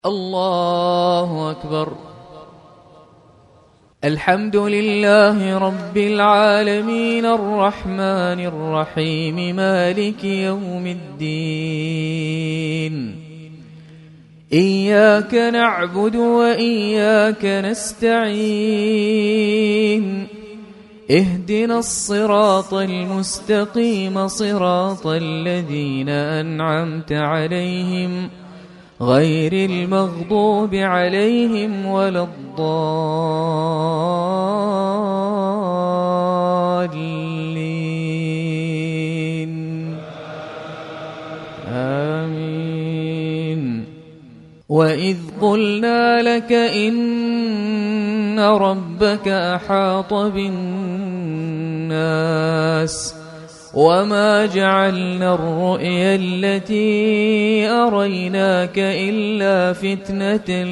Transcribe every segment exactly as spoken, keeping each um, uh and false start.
الله أكبر. الحمد لله رب العالمين الرحمن الرحيم مالك يوم الدين. إياك نعبد وإياك نستعين. اهدنا الصراط المستقيم صراط الذين أنعمت عليهم غير المغضوب عليهم ولا الضالين. آمين. وإذ قلنا لك إن ربك أحاط بالناس وما جعلنا الرؤيا التي أريناك إلا فتنة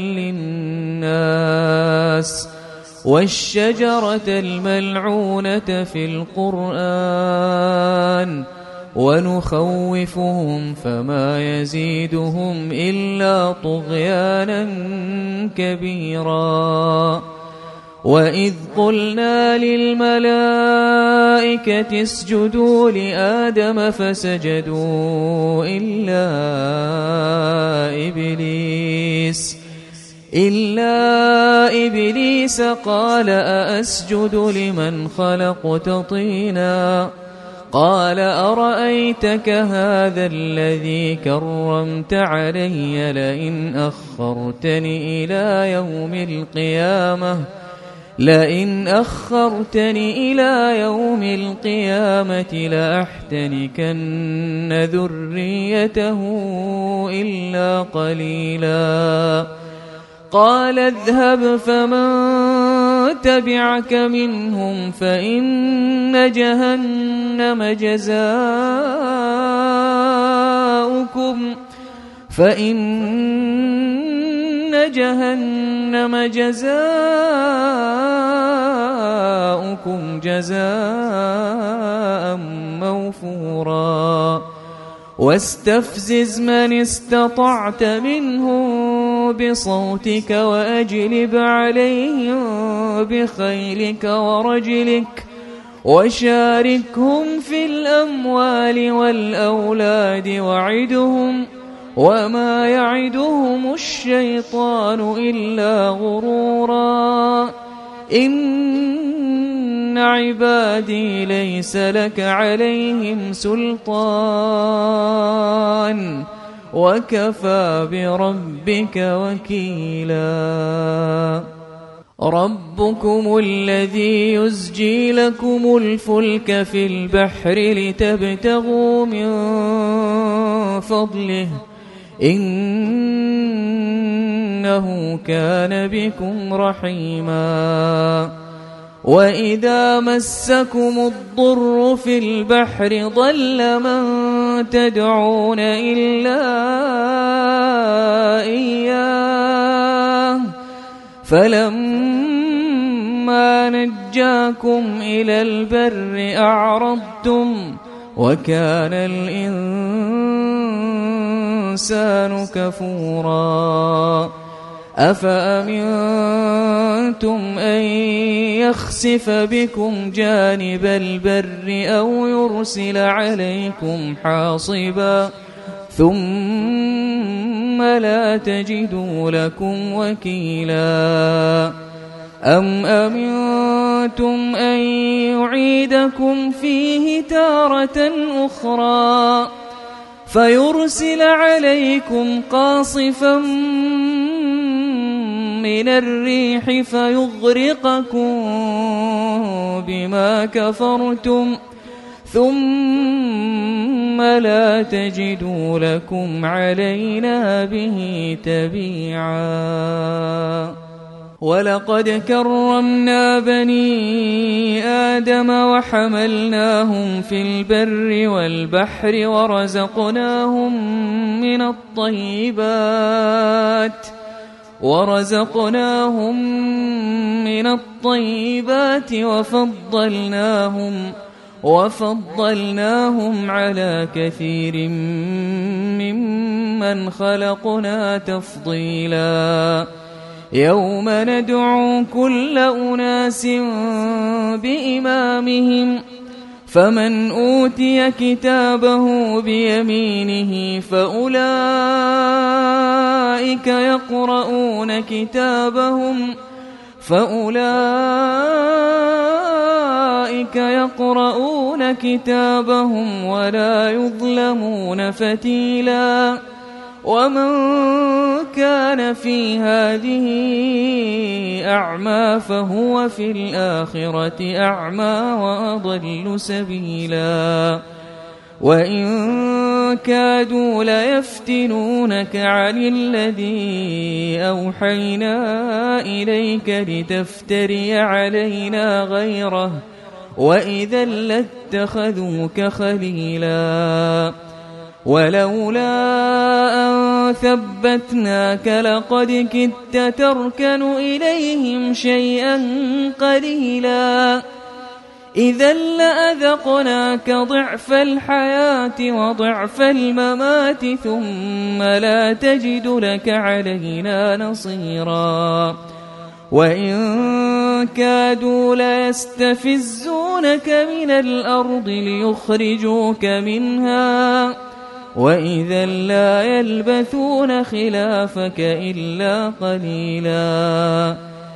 للناس والشجرة الملعونة في القرآن ونخوفهم فما يزيدهم إلا طغيانا كبيرا. وإذ قلنا للملائكة اسجدوا لآدم فسجدوا إلا إبليس إلا إبليس قال أأسجد لمن خلقت طينا قال أرأيتك هذا الذي كرمت علي لئن أخرتني إلى يوم القيامة لئن أخرتني إلى يوم القيامة لأحتنكن ذريته إلا قليلا. قال اذهب فمن تبعك منهم فإن جهنم جزاؤكم فإن جهنم جزاؤكم جزاء موفورا. واستفزز من استطعت منهم بصوتك وأجلب عليهم بخيلك ورجلك وشاركهم في الأموال والأولاد وعدهم وما يعدهم الشيطان إلا غرورا. إن عبادي ليس لك عليهم سلطان وكفى بربك وكيلا. ربكم الذي يزجي لكم الفلك في البحر لتبتغوا من فضله إنه كان بكم رحيما. وإذا مسكم الضر في البحر ضل من تدعون إلا إياه فلما نجاكم إلى البر أعرضتم وكان الإنسان كفورا. أفأمنتم أن يخسف بكم جانب البر أو يرسل عليكم حاصبا ثم لا تجدوا لكم وكيلا. أم أمنتم أن يعيدكم فيه تارة أخرى فيرسل عليكم قاصفا من الريح فيغرقكم بما كفرتم ثم لا تجدوا لكم علينا به تبيعا. ولقد كرمنا بني آدم وحملناهم في البر والبحر ورزقناهم من الطيبات ورزقناهم من الطيبات وفضلناهم وفضلناهم على كثير ممن ممن خلقنا تفضيلا يوم ندعو كل أناس بإمامهم فمن أوتي كتابه بيمينه فأولئك يقرؤون كتابهم فأولئك يقرؤون كتابهم ولا يظلمون فتيلا ومن كان في هذه أعمى فهو في الآخرة أعمى وأضل سبيلا وإن كادوا ليفتنونك عن الذي أوحينا إليك لتفتري علينا غيره وإذا لاتخذوك خليلا ولولا أن ثبتناك لقد كدت تركن إليهم شيئا قليلا إذا لأذقناك ضعف الحياة وضعف الممات ثم لا تجد لك علينا نصيرا وإن كادوا ليستفزونك من الأرض ليخرجوك منها وإذا لا يلبثون خلافك إلا قليلا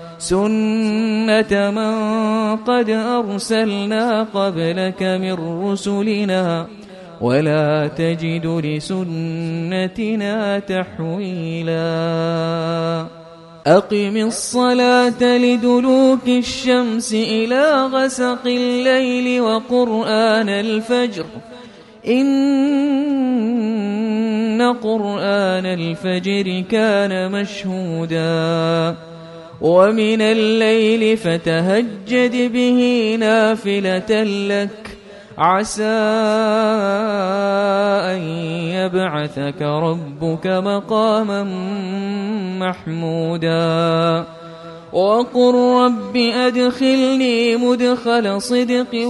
سنة من قد أرسلنا قبلك من رسلنا ولا تجد لسنتنا تحويلا أقم الصلاة لدلوك الشمس إلى غسق الليل وقرآن الفجر إن قرآن الفجر كان مشهودا ومن الليل فتهجد به نافلة لك عسى أن يبعثك ربك مقاما محمودا وقل رب أدخلني مدخل صدق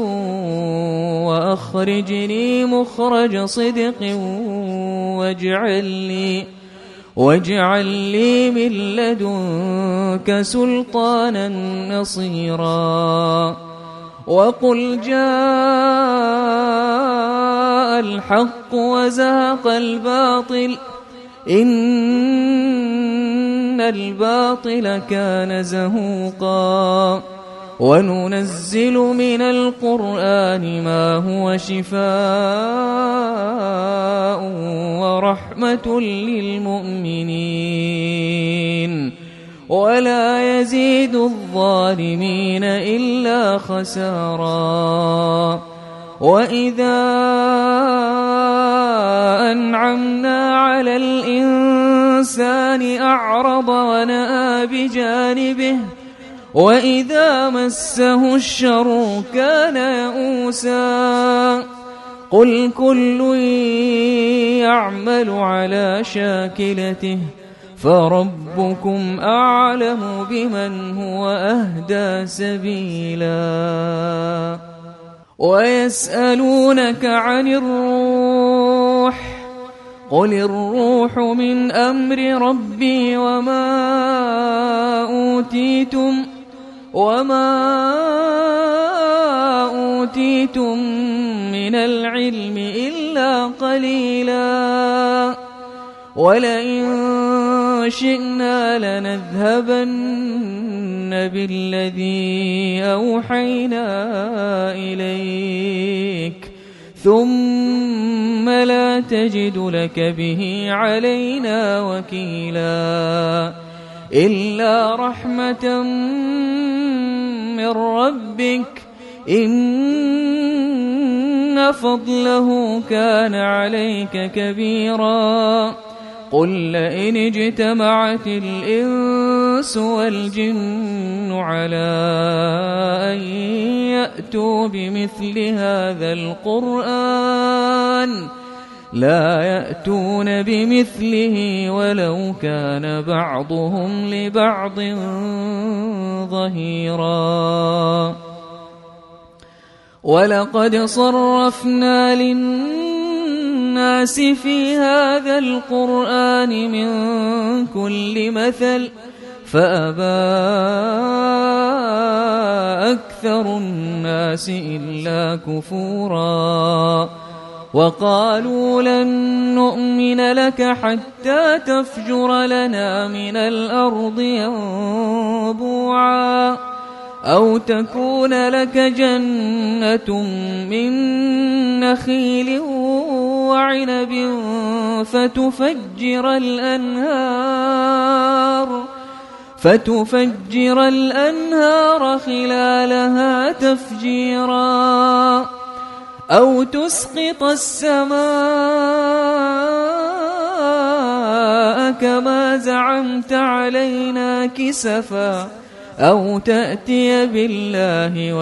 وأخرجني مخرج صدق واجعل لي واجعل لي من لدنك سلطانا نصيرا وقل جاء الحق وزهق الباطل إن الباطل كان زهوقا وننزل من القرآن ما هو شفاء ورحمة للمؤمنين ولا يزيد الظالمين إلا خسارا وإذا أنعمنا على الإنسان أعرض ونأى بجانبه وإذا مسه الشر كان يئوسا قل كل يعمل على شاكلته فربكم أعلم بمن هو أهدى سبيلا ويسألونك عن الروح قل الروح من أمر ربي وما أوتيتم وما أوتيتم من العلم إلا قليلا ولئن شئنا لنذهبن بالذي أوحينا إليك ثم لا تجد لك به علينا وكيلا إلا رحمة من ربك إن فضله كان عليك كبيرا قل لئن اجتمعت الإنس والجن على أن يأتوا بمثل هذا القرآن لا يأتون بمثله ولو كان بعضهم لبعض ظهيرا ولقد صرفنا للناس الناس في هذا القرآن من كل مثل فأبى أكثر الناس إلا كفورا وقالوا لن نؤمن لك حتى تفجر لنا من الأرض ينبوعا أو تكون لك جنة من نخيل وعنب فتفجر الأنهار فتفجر الأنهار خلالها تفجيرا أو تسقط السماء كما زعمت علينا كسفا أو تأتي بالله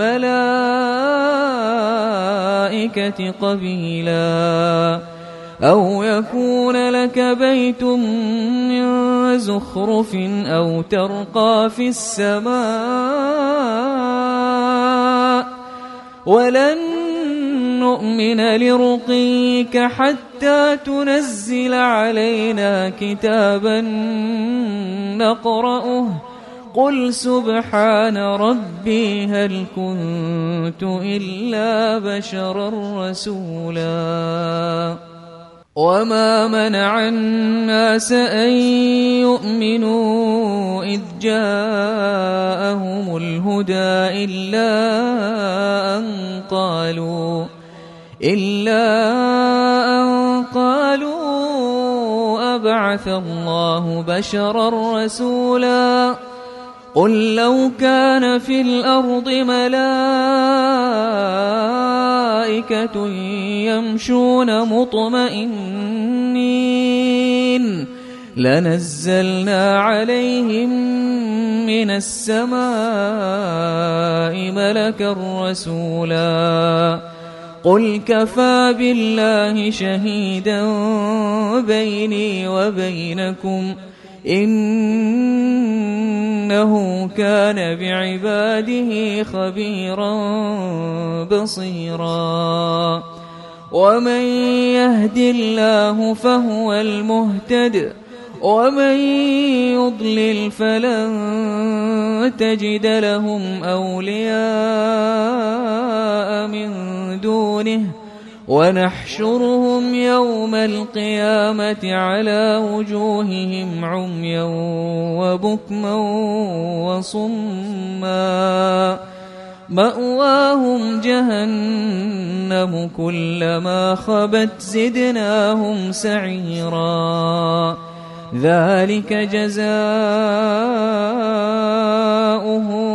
والملائكة قبيلا أو يكون لك بيت من زخرف أو ترقى في السماء ولن نؤمن لرقيك حتى تنزل علينا كتابا نقرأه قل سبحان ربي هل كنت إلا بشرا رسولا وما منع الناس أن يؤمنوا إذ جاءهم الهدى إلا أن قالوا إلا أن قالوا أبعث الله بشرا رسولا قل لو كان في الأرض ملائكة يمشون مطمئنين لنزلنا عليهم من السماء ملكا رسولا قل كفى بالله شهيدا بيني وبينكم إنه كان بعباده خبيرا بصيرا ومن يهد الله فهو المهتد ومن يضلل فلن تجد لهم أولياء من دونه ونحشرهم يوم القيامة على وجوههم عميا وبكما وصما مأواهم جهنم كلما خبت زدناهم سعيرا ذلك جزاؤهم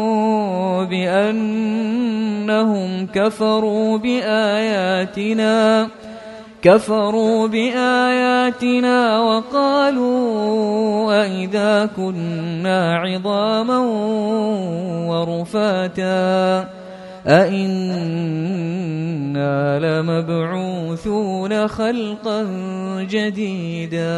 بأنهم كفروا بآياتنا كفروا بآياتنا وقالوا أئذا كنا عظاما ورفاتا أئنا لمبعوثون خلقا جديدا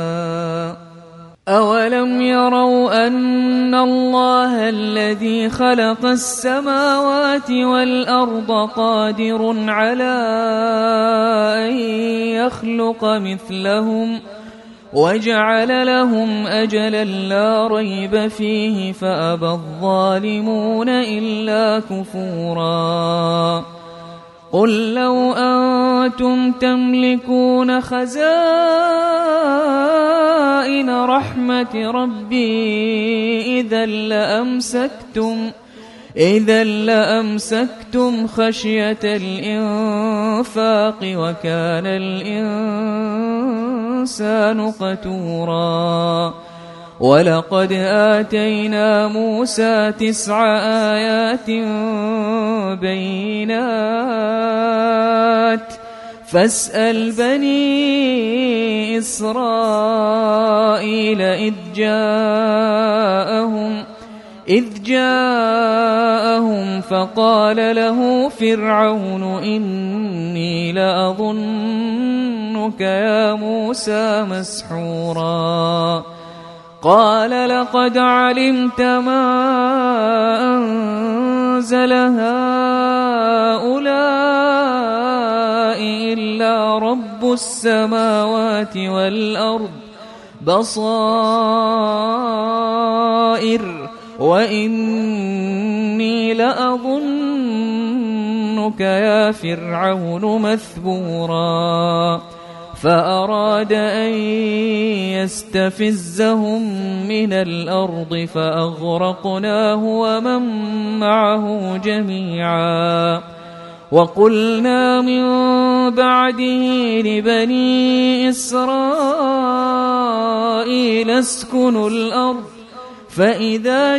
أولم يروا أن الله الذي خلق السماوات والأرض قادر على أن يخلق مثلهم وجعل لهم أجلا لا ريب فيه فأبى الظالمون إلا كفورا قل لو أنتم تملكون خزائن رحمة ربي إذا لأمسكتم إذا لأمسكتم خشية الإنفاق وكان الإنسان قتورا ولقد آتينا موسى تسع آيات بينات فاسأل بني إسرائيل إذ جاءهم إذ جاءهم فقال له فرعون إني لأظنك يا موسى مسحورا قال لقد علمت ما أنزل هؤلاء إلا رب رب السماوات والأرض بصائر وإني لأظنك يا فرعون مثبورا فأراد أن يستفزهم من الأرض فأغرقناه ومن معه جميعا وقلنا من بعده لبني إسرائيل اسكنوا الأرض فإذا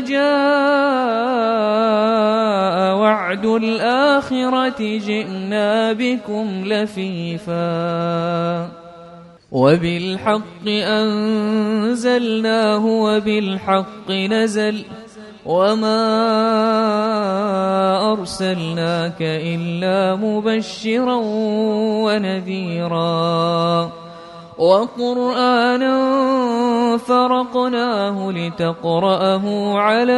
جاء وعد الآخرة جئنا بكم لفيفا وبالحق أنزلناه وبالحق نزل وما أرسلناك إلا مبشرا ونذيرا وقرآنا فرقناه لتقرأه على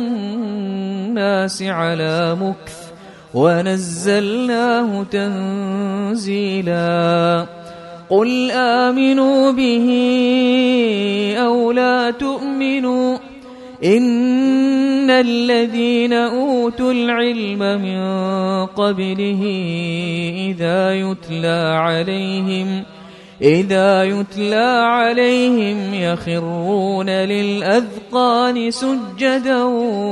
الناس على مكث ونزلناه تنزيلا قل آمنوا به أو لا تؤمنوا إن الذين أوتوا العلم من قبله إذا يتلى عليهم إذا يتلى عليهم يخرون للأذقان سجدا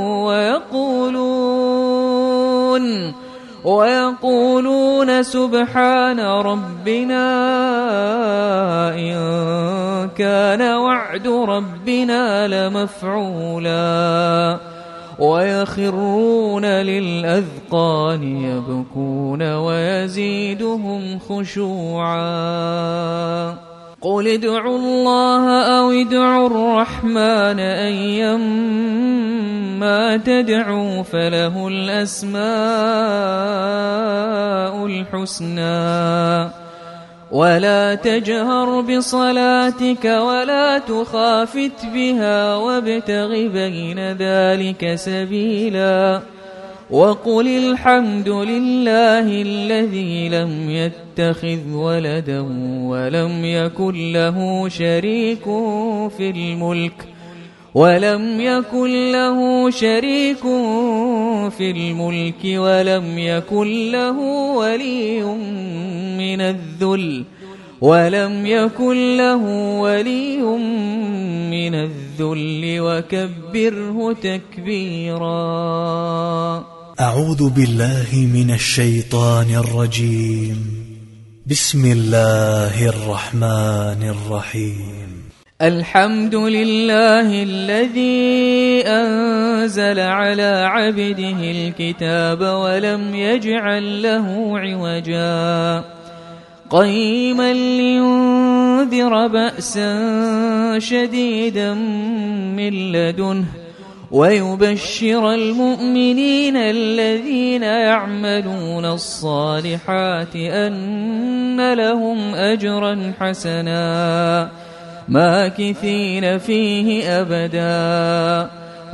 ويقولون ويقولون سبحان ربنا إن كان وعد ربنا لمفعولا ويخرون للأذقان يبكون ويزيدهم خشوعا قل ادعوا الله أو ادعوا الرحمن أيما تدعوا فله الأسماء الحسنى ولا تجهر بصلاتك ولا تخافت بها وابتغ بين ذلك سبيلا وقل الحمد لله الذي لم يتخذ ولدا ولم يكن له شريك في الملك ولم يكن له شريك في الملك ولم يكن له ولي من الذل ولم يكن له ولي من الذل وكبره تكبيرا أعوذ بالله من الشيطان الرجيم بسم الله الرحمن الرحيم الحمد لله الذي أنزل على عبده الكتاب ولم يجعل له عوجا قيما لينذر بأسا شديدا من لدنه ويبشر المؤمنين الذين يعملون الصالحات أن لهم أجرا حسنا ماكثين فيه أبدا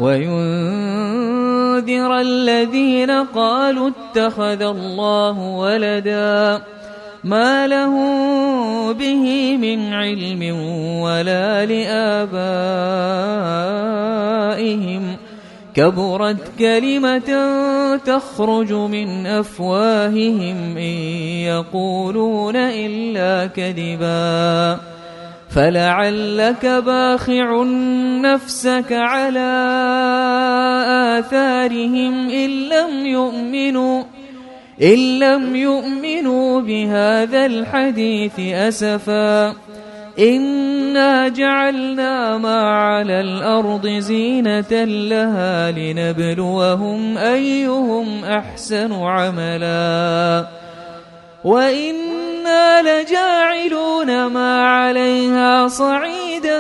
وينذر الذين قالوا اتخذ الله ولدا ما لهم به من علم ولا لآبائهم كبرت كلمة تخرج من أفواههم إن يقولون إلا كذبا فلعلك باخع نفسك على آثارهم إن لم يؤمنوا إن لم يؤمنوا بهذا الحديث أسفا إنا جعلنا ما على الأرض زينة لها لنبلوهم أيهم أحسن عملا وإنا لجاعلون ما عليها صعيدا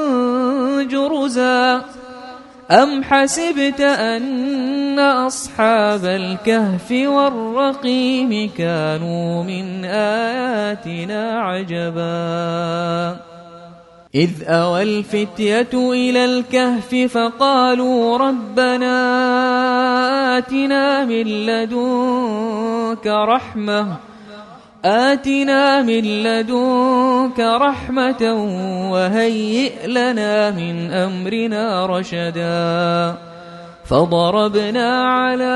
جرزا أم حسبت أن أصحاب الكهف والرقيم كانوا من آياتنا عجبا إذ أوى الفتية إلى الكهف فقالوا ربنا آتنا من لدنك رحمة آتنا من لدنك رحمة وهيئ لنا من أمرنا رشدا فضربنا على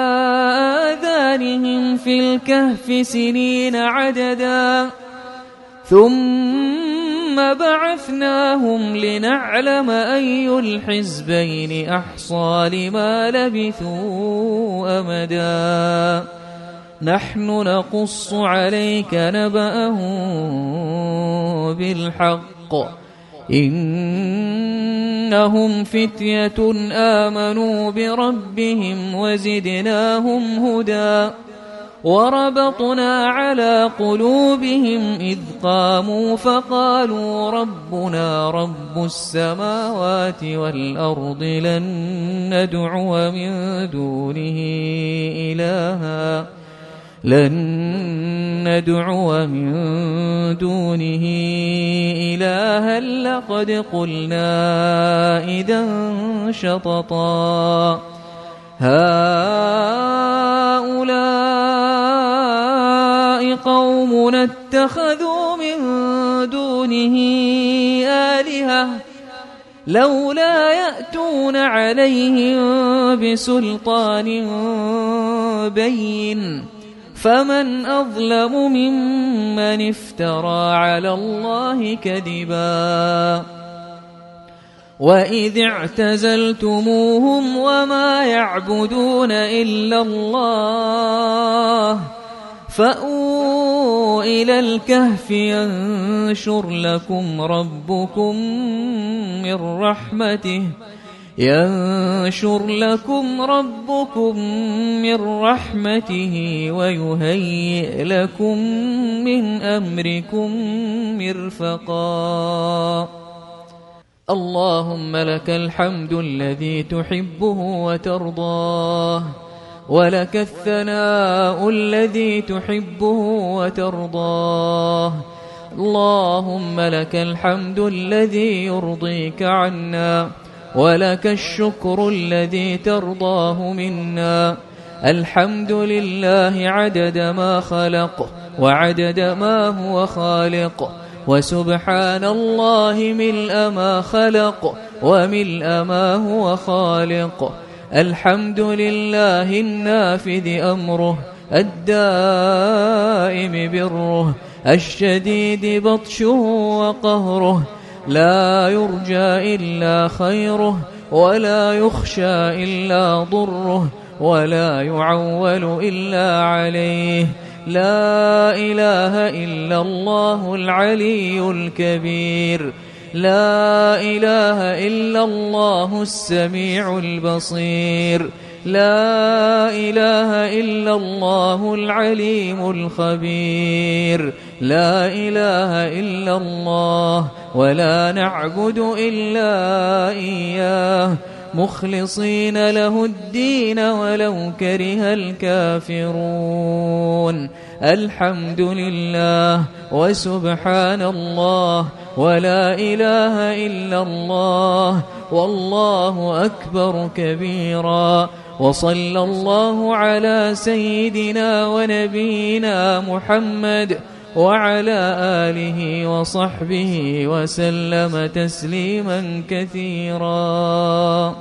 آذانهم في الكهف سنين عددا ثم بعثناهم لنعلم أي الحزبين أحصى لما لبثوا أمدا نحن نقص عليك نبأهم بالحق إنهم فتية آمنوا بربهم وزدناهم هدى وربطنا على قلوبهم إذ قاموا فقالوا ربنا رب السماوات والأرض لن ندعو من دونه إلها لن ندعو من دونه إلها لقد قلنا إذا شططا هؤلاء قوم اتخذوا من دونه آلهة لولا يأتون عليهم بسلطان بين فمن أظلم ممن افترى على الله كذبا وإذ اعتزلتموهم وما يعبدون إلا الله فأووا إلى الكهف ينشر لكم ربكم من رحمته ينشر لكم ربكم من رحمته ويهيئ لكم من أمركم مرفقا اللهم لك الحمد الذي تحبه وترضاه ولك الثناء الذي تحبه وترضاه اللهم لك الحمد الذي يرضيك عنا ولك الشكر الذي ترضاه منا الحمد لله عدد ما خلق وعدد ما هو خالق وسبحان الله ملء ما خلق وملء ما هو خالق الحمد لله النافذ أمره الدائم بره الشديد بطشه وقهره لا يرجى إلا خيره ولا يخشى إلا ضره ولا يعول إلا عليه لا إله إلا الله العلي الكبير لا إله إلا الله السميع البصير لا إله إلا الله العليم الخبير لا إله إلا الله ولا نعبد إلا إياه مخلصين له الدين ولو كره الكافرون الحمد لله وسبحان الله ولا إله إلا الله والله أكبر كبيرا وصلى الله على سيدنا ونبينا محمد وعلى آله وصحبه وسلم تسليما كثيرا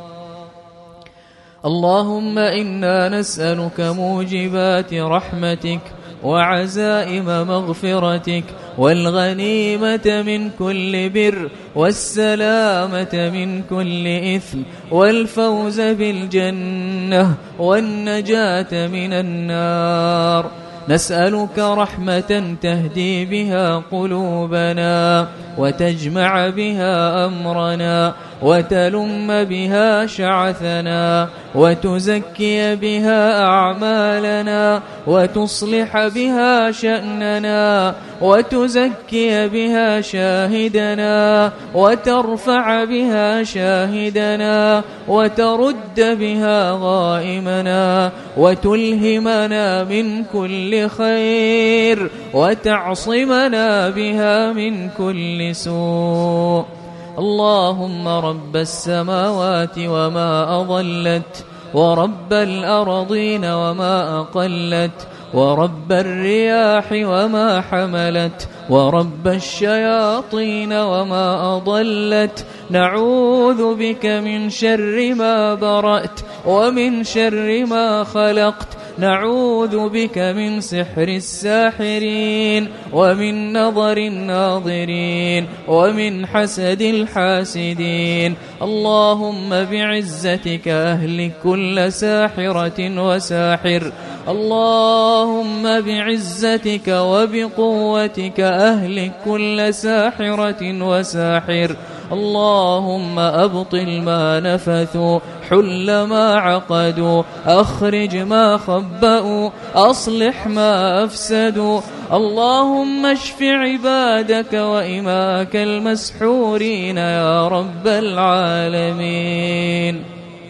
اللهم إنا نسألك موجبات رحمتك وعزائم مغفرتك والغنيمة من كل بر والسلامة من كل إثم والفوز بالجنة والنجاة من النار نسألك رحمة تهدي بها قلوبنا وتجمع بها أمرنا وتلم بها شعثنا وتزكي بها أعمالنا وتصلح بها شأننا وتزكي بها شاهدنا وترفع بها شاهدنا وترد بها غائمنا وتلهمنا من كل خير وتعصمنا بها من كل سوء اللهم رب السماوات وما أضلت ورب الأرضين وما أقلت ورب الرياح وما حملت ورب الشياطين وما أضلت نعوذ بك من شر ما برأت ومن شر ما خلقت نعوذ بك من سحر الساحرين ومن نظر الناظرين ومن حسد الحاسدين اللهم بعزتك أهلك كل ساحرة وساحر اللهم بعزتك وبقوتك أهلك كل ساحرة وساحر اللهم أبطل ما نفثوا حل ما عقدوا أخرج ما خبأوا أصلح ما أفسدوا اللهم اشف عبادك وإماك المسحورين يا رب العالمين.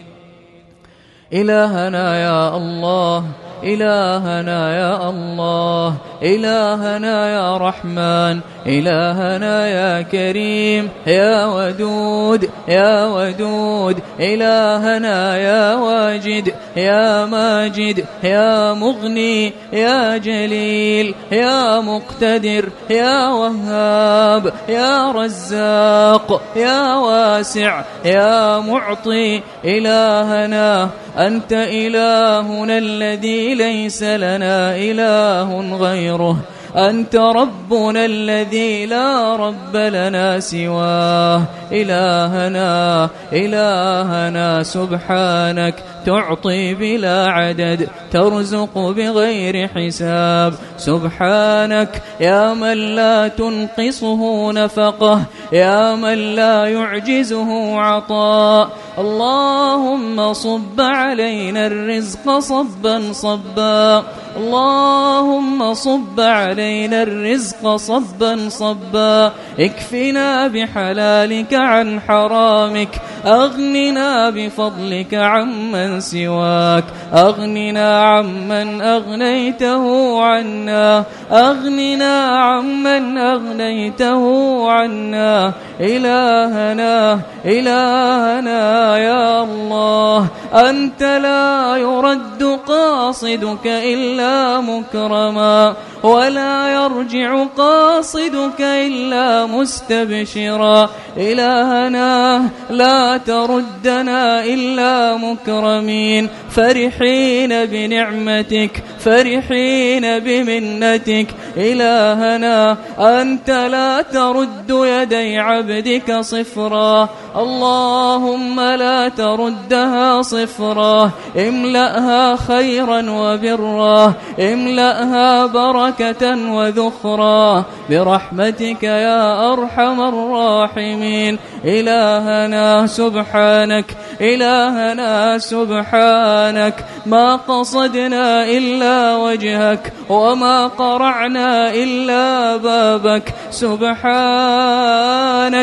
إلهنا يا الله إلهنا يا الله إلهنا يا رحمن إلهنا يا كريم يا ودود يا ودود إلهنا يا واجد يا ماجد يا مغني يا جليل يا مقتدر يا وهاب يا رزاق يا واسع يا معطي إلهنا أنت إلهنا الذي ليس لنا إله غيره أنت ربنا الذي لا رب لنا سواه إلهنا إلهنا سبحانك تعطي بلا عدد ترزق بغير حساب سبحانك يا من لا تنقصه نفقه يا من لا يعجزه عطاء اللهم صب علينا الرزق صبا صبا اللهم صب علينا الرزق صبا صبا اكفنا بحلالك عن حرامك أغننا بفضلك عمن سواك أغننا عمن أغنيته عنا أغننا عمن أغنيته عنا إلهنا إلهنا يا الله أنت لا يرد قاصدك إلا مكرما ولا يرجع قاصدك إلا مستبشرا إلهنا لا تردنا إلا مكرمين فرحين بنعمتك فرحين بمنتك إلهنا أنت لا ترد يدي عبدك صفرا اللهم لا تردها صفرا املأها خيرا وبرا املأها بركة وذخرا برحمتك يا أرحم الراحمين إلهنا سبحانك إلهنا سبحانك ما قصدنا إلا وجهك وما قرعنا إلا بابك سبحانك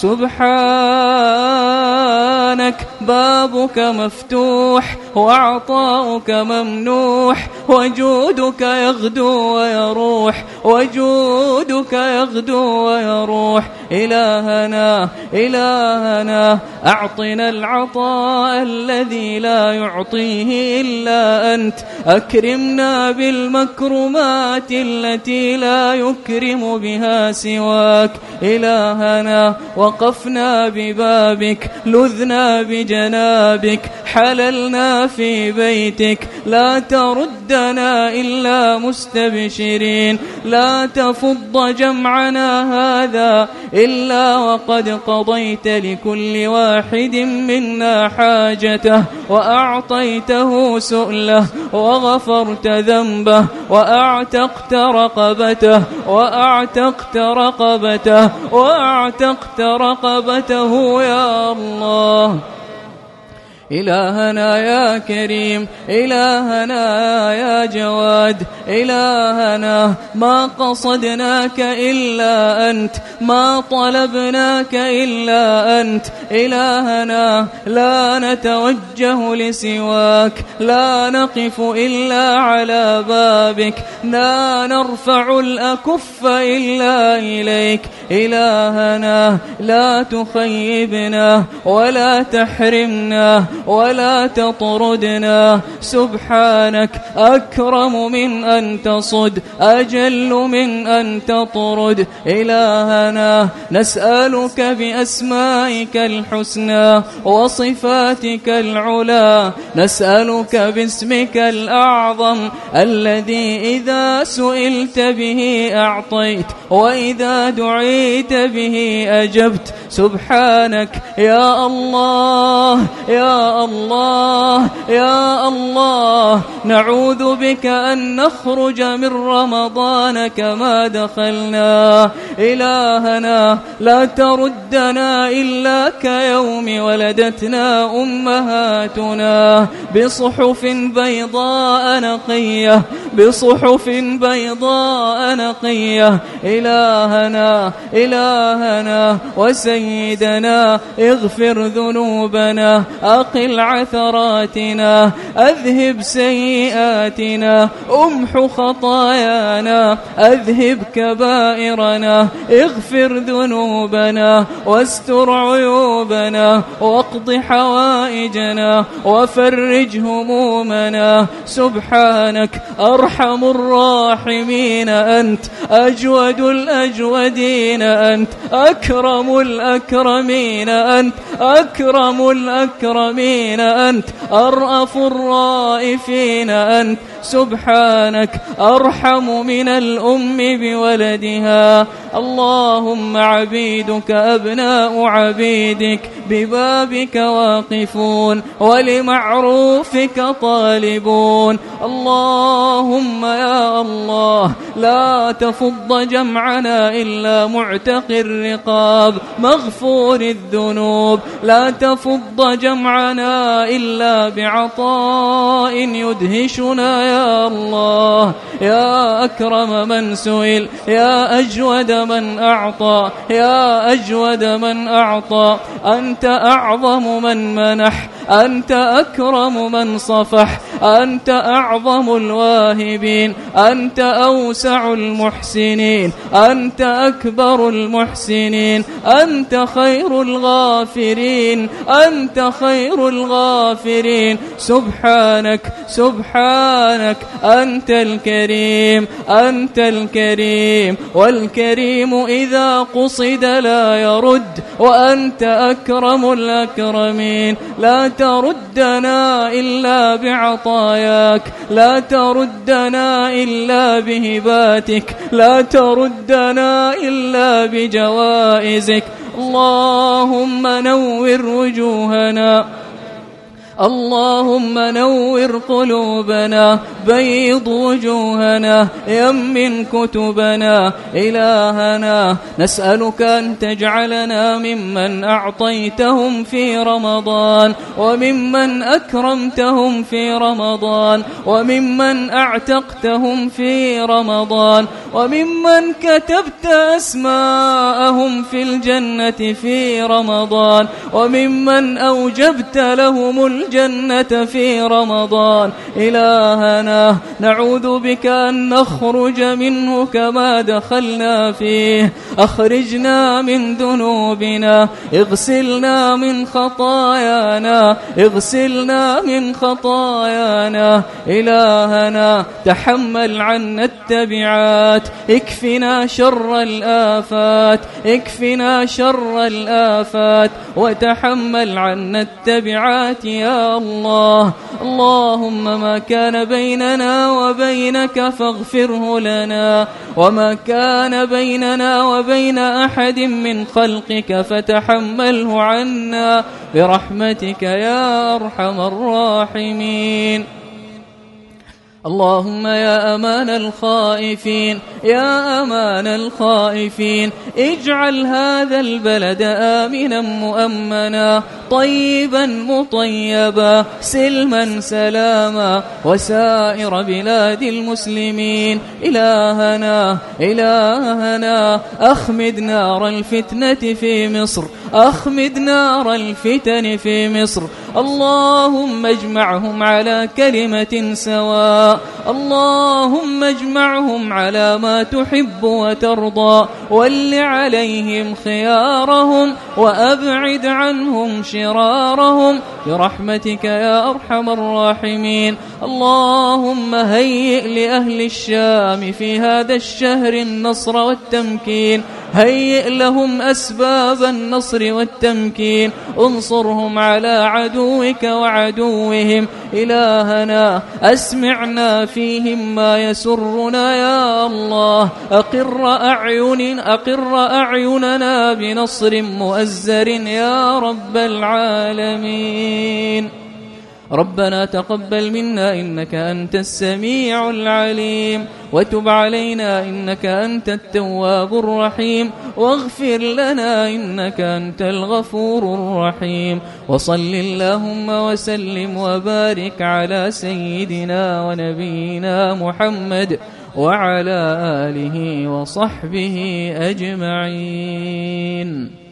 سبحانك بابك مفتوح وعطاؤك ممنوح وجودك يغدو ويروح وجودك يغدو ويروح إلهنا إلهنا أعطنا العطاء الذي لا يعطيه إلا أنت أكرمنا بالمكرمات التي لا يكرم بها سواك إلهنا وقفنا ببابك لذنا بجنابك حللنا في بيتك لا تردنا إلا مستبشرين لا تفض جمعنا هذا إلا وقد قضيت لكل واحد منا حاجته وأعطيته سؤله وغفرت ذنبه وأعتقت رقبته وأعتقت رقبته وأعتقت رقبته يا الله إلهنا يا كريم إلهنا يا جواد إلهنا ما قصدناك إلا أنت ما طلبناك إلا أنت إلهنا لا نتوجه لسواك لا نقف إلا على بابك لا نرفع الأكف إلا إليك إلهنا لا تخيبنا ولا تحرمنا ولا تطردنا. سبحانك أكرم من أن تصد، أجل من أن تطرد. إلهنا نسألك بأسمائك الحسنى وصفاتك العلى، نسألك باسمك الأعظم الذي إذا سئلت به أعطيت وإذا دعيت به أجبت. سبحانك يا الله يا الله يا الله، نعوذ بك أن نخرج من رمضان كما دخلنا. إلهنا لا تردنا إلا كيوم ولدتنا أمهاتنا، بصحف بيضاء نقية بصحف بيضاء نقية. إلهنا إلهنا وسيدنا اغفر ذنوبنا، أقل عثراتنا، أذهب سيئاتنا، أمح خطايانا، أذهب كبائرنا، اغفر ذنوبنا واستر عيوبنا، واقض حوائجنا وفرج همومنا. سبحانك أرحم الراحمين أنت، أجود الأجودين أنت، أكرم الأكرمين أنت، أكرم الأكرمين أنت، أرأف الرائفين أنت. سبحانك أرحم من الأم بولدها. اللهم عبيدك أبناء عبيدك ببابك واقفون ولمعروفك طالبون. اللهم يا الله لا تفض جمعنا إلا معتق الرقاب مغفور الذنوب، لا تفض جمعنا إلا بعطاء يدهشنا يا الله. يا أكرم من سئل، يا أجود من أعطى، يا أجود من أعطى، أنت أعظم من منح، أنت أكرم من صفح، أنت أعظم الواهبين، أنت أوسع المحسنين، أنت أكبر المحسنين، أنت خير الغافرين، أنت خير الغافرين. سبحانك سبحانك أنت الكريم، أنت الكريم، والكريم إذا قصد لا يرد، وأنت أكرم الأكرمين. لا تردنا إلا بعطاياك، لا تردنا إلا بهباتك، لا تردنا إلا بجوائزك. اللهم نور وجوهنا، اللهم نور قلوبنا، بيض وجوهنا، يمن كتبنا. إلهنا نسألك أن تجعلنا ممن أعطيتهم في رمضان، وممن أكرمتهم في رمضان، وممن أعتقتهم في رمضان، وممن كتبت أسماءهم في الجنة في رمضان، وممن أوجبت لهم الجنة الجنة في رمضان. إلهنا نعوذ بك أن نخرج منه كما دخلنا فيه. أخرجنا من ذنوبنا، اغسلنا من خطايانا، اغسلنا من خطايانا. إلهنا تحمل عنا التبعات، اكفنا شر الآفات، اكفنا شر الآفات، وتحمل عنا التبعات يا الله. اللهم ما كان بيننا وبينك فاغفره لنا، وما كان بيننا وبين أحد من خلقك فتحمله عنا برحمتك يا أرحم الراحمين. اللهم يا أمان الخائفين، يا أمان الخائفين، اجعل هذا البلد آمنا مؤمنا، طيبا مطيبا، سلما سلاما، وسائر بلاد المسلمين. إلهنا إلهنا أخمد نار الفتنة في مصر، أخمد نار الفتن في مصر. اللهم اجمعهم على كلمة سواء، اللهم اجمعهم على ما تحب وترضى، ول عليهم خيارهم وأبعد عنهم شرارهم برحمتك يا أرحم الراحمين. اللهم هيئ لأهل الشام في هذا الشهر النصر والتمكين، هيئ لهم أسباب النصر والتمكين، انصرهم على عدوك وعدوهم. إلهنا أسمعنا فيهم ما يسرنا يا الله، أقر أعيننا, أقر أعيننا بنصر مؤزر يا رب العالمين. ربنا تقبل منا إنك أنت السميع العليم، وتب علينا إنك أنت التواب الرحيم، واغفر لنا إنك أنت الغفور الرحيم. وصل اللهم وسلم وبارك على سيدنا ونبينا محمد وعلى آله وصحبه أجمعين.